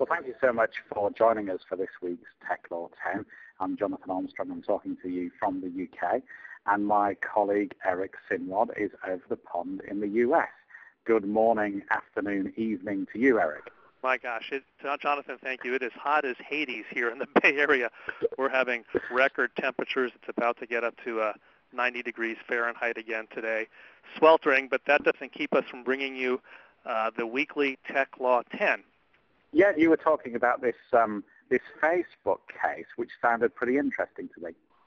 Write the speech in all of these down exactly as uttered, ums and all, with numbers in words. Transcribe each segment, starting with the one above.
Well, thank you so much for joining us for this week's Tech Law ten. I'm Jonathan Armstrong. I'm talking to you from the U K, and my colleague Eric Sinrod is over the pond in the U S. Good morning, afternoon, evening to you, Eric. My gosh, it, Jonathan, thank you. It is hot as Hades here in the Bay Area. We're having record temperatures. It's about to get up to uh, ninety degrees Fahrenheit again today. Sweltering, but that doesn't keep us from bringing you uh, the weekly Tech Law ten. Yeah, you were talking about this um, this Facebook case, which sounded pretty interesting to me.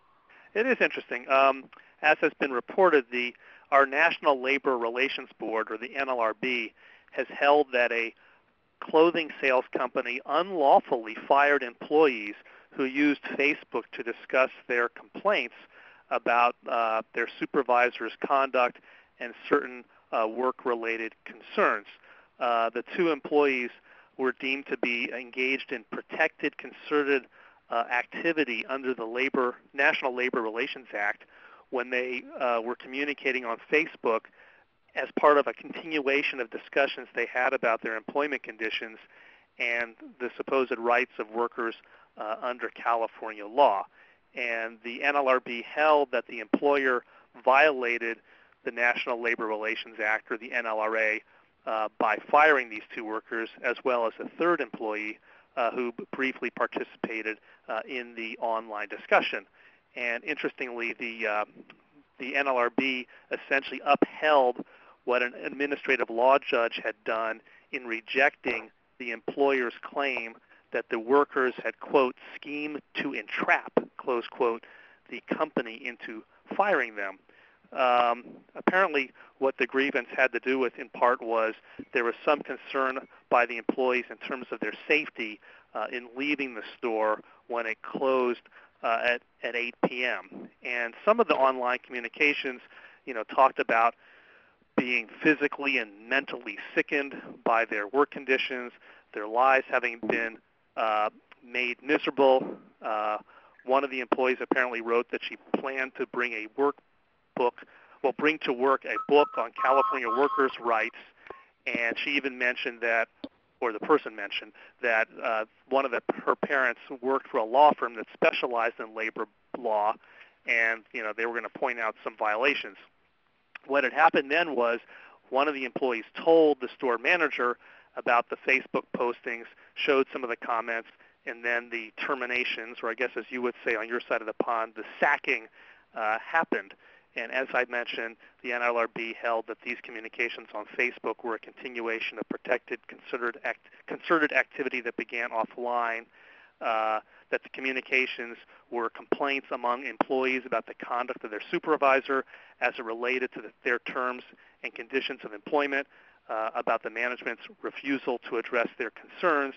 It is interesting. Um, as has been reported, the our National Labor Relations Board, or the N L R B, has held that a clothing sales company unlawfully fired employees who used Facebook to discuss their complaints about uh, their supervisor's conduct and certain uh, work-related concerns. Uh, the two employees were deemed to be engaged in protected, concerted uh, activity under the Labor National Labor Relations Act when they uh, were communicating on Facebook as part of a continuation of discussions they had about their employment conditions and the supposed rights of workers uh, under California law. And the N L R B held that the employer violated the National Labor Relations Act, or the N L R A, uh, by firing these two workers, as well as a third employee uh, who briefly participated uh, in the online discussion. And interestingly, the, uh, the N L R B essentially upheld what an administrative law judge had done in rejecting the employer's claim that the workers had, quote, schemed to entrap, close quote, the company into firing them. Um, apparently what the grievance had to do with, in part, was there was some concern by the employees in terms of their safety uh, in leaving the store when it closed uh, at, at eight p.m. And some of the online communications, you know, talked about being physically and mentally sickened by their work conditions, their lives having been uh, made miserable. Uh, one of the employees apparently wrote that she planned to bring a workbook, well, bring to work a book on California workers' rights, and she even mentioned that, or the person mentioned, that uh, one of the, her parents worked for a law firm that specialized in labor law, and you know they were going to point out some violations. What had happened then was one of the employees told the store manager about the Facebook postings, showed some of the comments, and then the terminations, or I guess as you would say on your side of the pond, the sacking uh, happened. And as I mentioned, the N L R B held that these communications on Facebook were a continuation of protected, concerted, act, concerted activity that began offline, uh, that the communications were complaints among employees about the conduct of their supervisor as it related to the, their terms and conditions of employment, uh, about the management's refusal to address their concerns,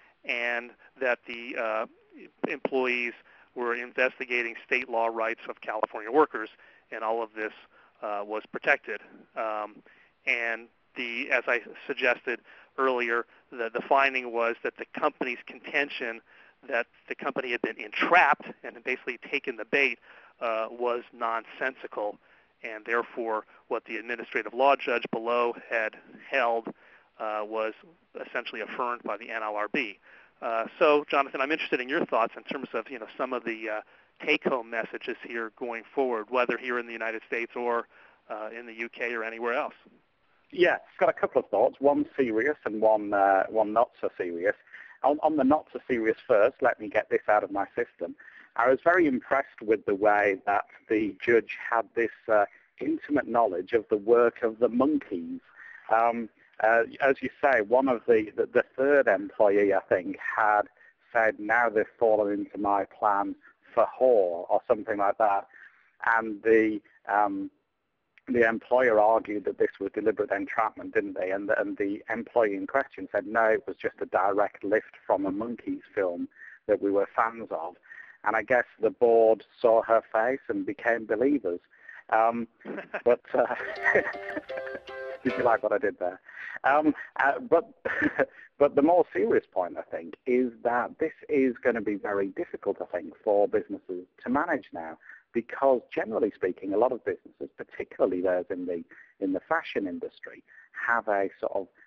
and that the uh, employees were investigating state law rights of California workers, and all of this uh, was protected. Um, and the, as I suggested earlier, the, the finding was that the company's contention that the company had been entrapped and had basically taken the bait uh, was nonsensical, and therefore what the administrative law judge below had held uh, was essentially affirmed by the N L R B. Uh, so, Jonathan, I'm interested in your thoughts in terms of you know some of the uh, take-home messages here going forward, whether here in the United States or uh, in the U K or anywhere else. Yeah, I've got a couple of thoughts, one serious and one uh, one not so serious. On, on the not so serious first, let me get this out of my system. I was very impressed with the way that the judge had this uh, intimate knowledge of the work of the monkeys. Um, uh, as you say, one of the, the, the third employee, I think, had said, now they've fallen into my plan for whore, or something like that. And the um, the employer argued that this was deliberate entrapment, didn't they? And the, and the employee in question said, no, it was just a direct lift from a Monkees film that we were fans of. And I guess the board saw her face and became believers. Um, but uh, did you like what I did there? Um, uh, but but the more serious point, I think, is that this is going to be very difficult, I think, for businesses to manage now. Because generally speaking, a lot of businesses, particularly those in the in the fashion industry, have a sort of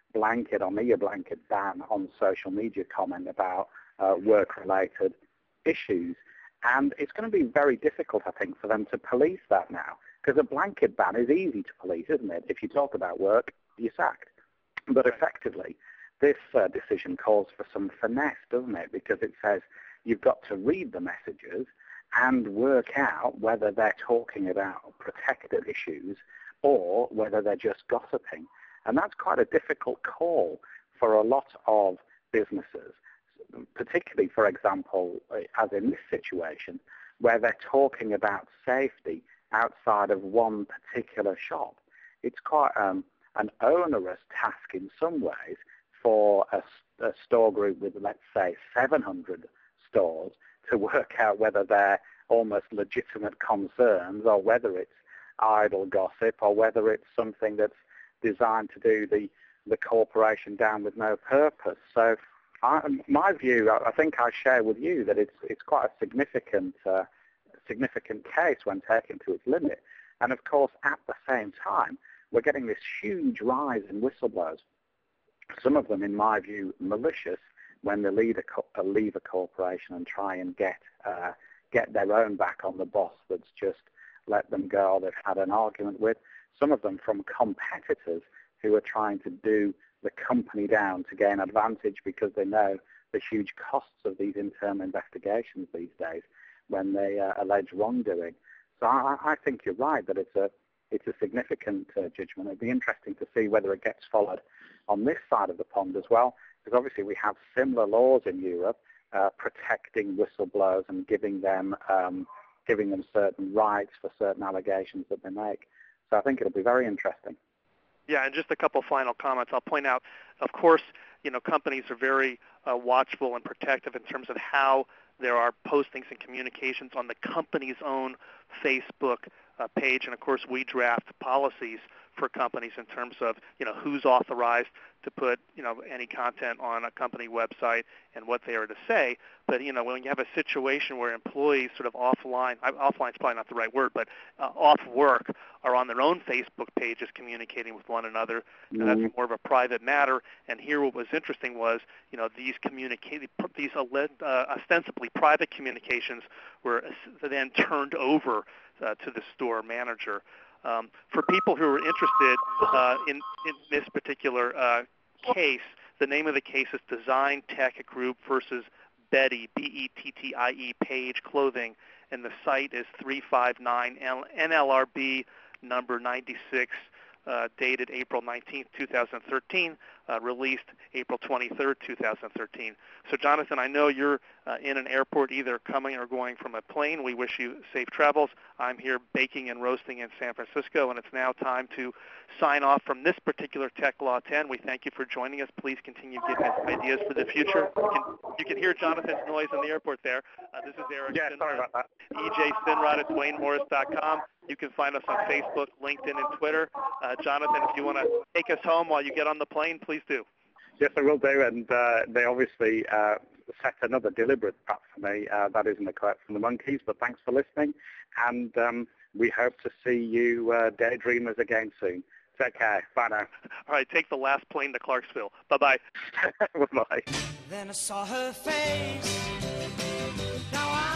blanket or near blanket ban on social media comment about uh, work-related issues. And it's going to be very difficult, I think, for them to police that now, because a blanket ban is easy to police, isn't it? If you talk about work, you're sacked. But effectively, this uh, decision calls for some finesse, doesn't it? Because it says you've got to read the messages and work out whether they're talking about protected issues or whether they're just gossiping. And that's quite a difficult call for a lot of businesses, particularly, for example, as in this situation, where they're talking about safety outside of one particular shop. It's quite um, an onerous task in some ways for a, a store group with, let's say, seven hundred stores to work out whether they're almost legitimate concerns or whether it's idle gossip or whether it's something that's designed to do the, the corporation down with no purpose. So I, my view, I think I share with you that it's it's quite a significant uh, significant case when taken to its limit. And of course, at the same time, we're getting this huge rise in whistleblowers. Some of them, in my view, malicious when they leave a, co- leave a corporation and try and get uh, get their own back on the boss that's just let them go or they've had an argument with. Some of them from competitors who are trying to do the company down to gain advantage because they know the huge costs of these internal investigations these days when they uh, allege wrongdoing. So I, I think you're right that it's a it's a significant uh, judgment. It'd be interesting to see whether it gets followed on this side of the pond as well, because obviously we have similar laws in Europe uh, protecting whistleblowers and giving them um, giving them certain rights for certain allegations that they make. So I think it'll be very interesting. Yeah, and just a couple final comments. I'll point out, of course, you know, companies are very uh, watchful and protective in terms of how there are postings and communications on the company's own Facebook uh, page, and of course, we draft policies for companies in terms of, you know, who's authorized to put, you know, any content on a company website and what they are to say. But, you know, when you have a situation where employees sort of offline, offline is probably not the right word, but uh, off work are on their own Facebook pages communicating with one another, and Mm-hmm. that's more of a private matter. And here what was interesting was, you know, these communica- these uh, ostensibly private communications were then turned over uh, to the store manager. Um, for people who are interested uh, in, in this particular uh, case, the name of the case is Design Tech Group versus Bettie, B E T T I E, Page Clothing, and the site is three five nine N L R B number ninety-six, uh, dated April nineteenth, two thousand thirteen, uh, released April twenty-third, two thousand thirteen. So, Jonathan, I know you're uh, in an airport either coming or going from a plane. We wish you safe travels. I'm here baking and roasting in San Francisco, and it's now time to sign off from this particular Tech Law ten. We thank you for joining us. Please continue giving us ideas for the future. You can, you can hear Jonathan's noise in the airport there. Uh, this is Eric Yeah, Sinrod, sorry about that. E J Sinrod at Dwayne Morris dot com. You can find us on Facebook, LinkedIn, and Twitter. Uh, Jonathan, if you want to take us home while you get on the plane, please do. Yes, I will do, and uh, they obviously uh, set another deliberate trap for me. Uh, that isn't a quote from the Monkees, but thanks for listening, and um, we hope to see you uh, daydreamers again soon. Take care. Bye now. All right, take the last plane to Clarksville. Bye-bye. Bye-bye. Then I saw her face. Now I